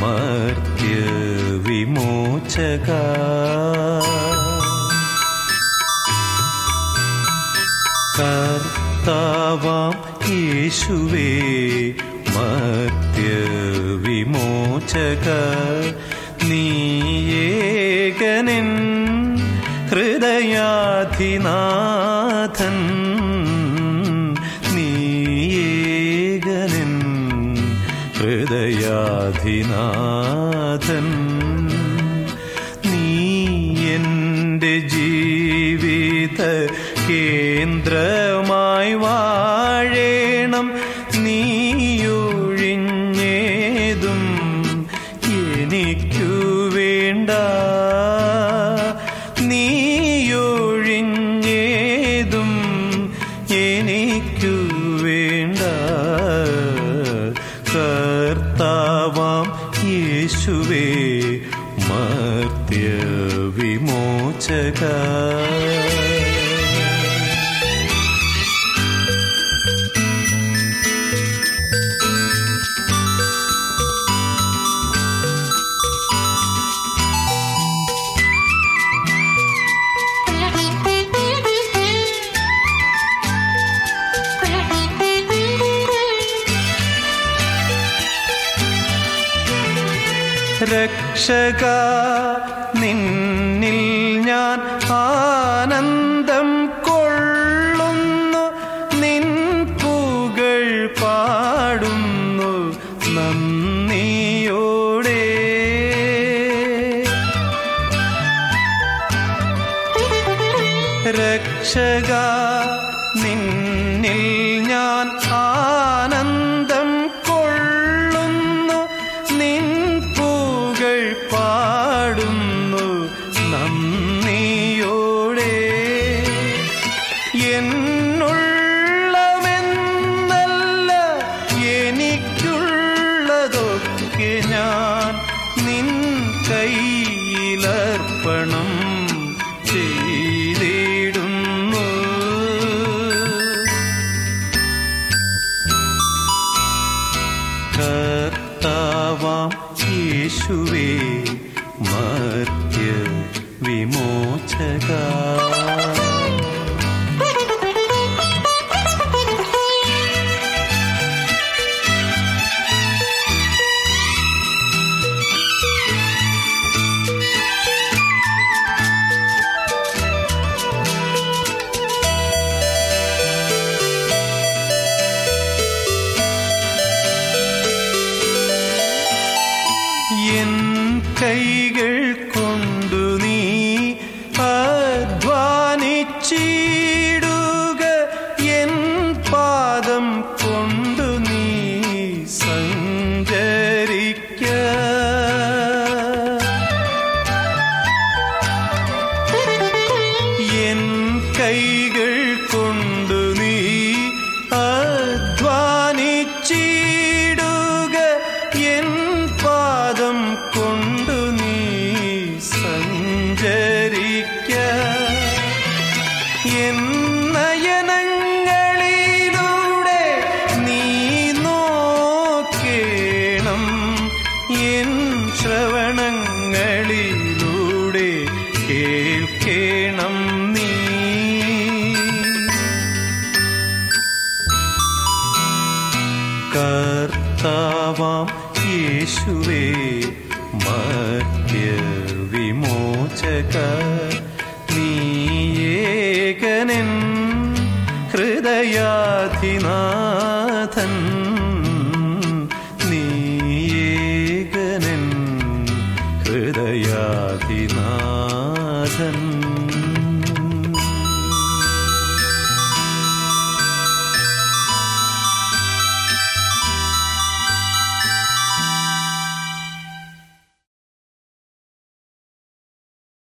മർത്യ വിമോചക. കർത്താവാം യേശുവേ മർത്യ വിമോചക, നീയേകനെൻ ഹൃദയാധിനാഥൻ, നീയേകനെൻ ഹൃദയാധിനാഥൻ. നീ എൻ്റെ ജീവിത കേന്ദ്രമായി വാഴേണം, നീയൊഴിഞ്ഞേതും എനിക്കു വേണ്ട, നീയൊഴിഞ്ഞേതും എനിക്കു വേണ്ട. കർത്താവാം യേശുവേ മർത്യ വിമോചക. രക്ഷക നിന്നിൽ ഞാൻ ആനന്ദം കൊള്ളുന്നു, നിൻ പുകൾ പാടുന്നു നന്ദിയോടെ. രക്ഷക നിന്നിൽ ഞാൻ ആനന്ദം കൊള്ളുന്നു, നിൻ പുകൾ പാടുന്നു നന്ദിയോടെ. എന്നുള്ളമെന്നല്ല എനിക്കുള്ളതൊക്കെ ഞാൻ നിൻ കൈയിലർപ്പണം ചെയ്തിടുന്നു. കർത്താവാം യേശുവേ മർത്യ വിമോചക. എൻ കൈകൾ കൊണ്ടു നീ അധ്വാനിച്ചിടുക, എൻ പാദം കൊണ്ടു നീ സഞ്ചരിക്ക. എൻ കൈകൾ കൊണ്ടു നീ അധ്വാനിച്ചിടുക, എൻ പാദം കൊണ്ടു നീ സഞ്ചരിക്ക. എൻ നയനങ്ങളിലൂടെ നീ നോക്കേണം, എൻ ശ്രവണങ്ങളിലൂടെ കേൾക്കേണം നീ. കർത്താവാം യേശുവേ മർത്യ വിമോചക, നീയേകനെൻ ഹൃദയാധിനാഥൻ.